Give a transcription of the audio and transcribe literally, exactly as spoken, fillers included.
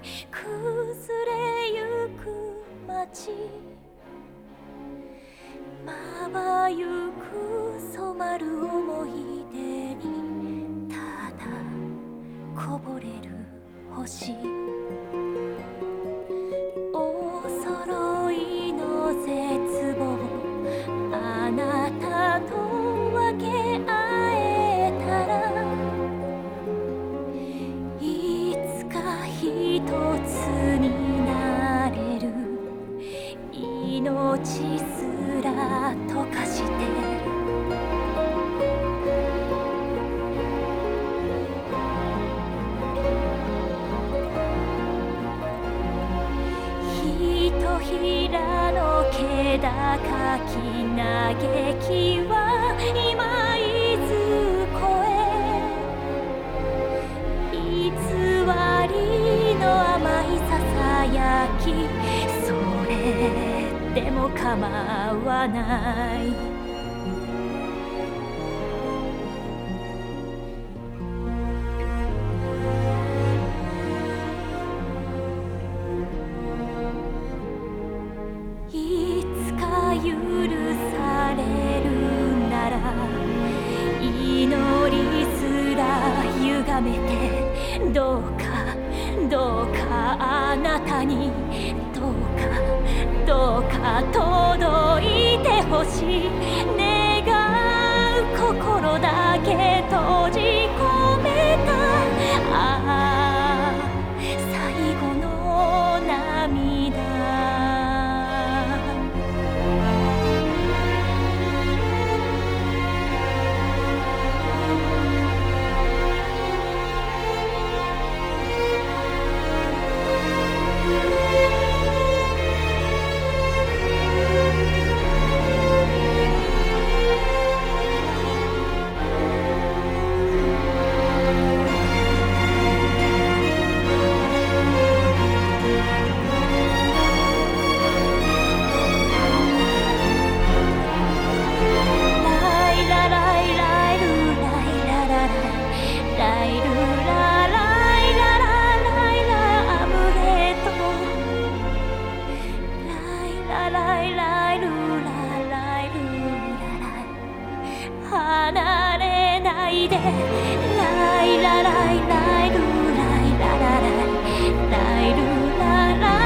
崩れゆく街まばゆく染まる思い出にただこぼれる星お揃いの絶望あなたと分け合えたらいつか一つになれる命すら溶かしてひとひらの気高き嘆きは今いずこへ偽りの甘いささやきそれでも構わないいつか許されるなら祈りすら歪めてどうかどうかあなたにどうかどうか届いてほしい願う心だけ閉じ込めたああ最後の涙離れないでライラライライルライララライライルララ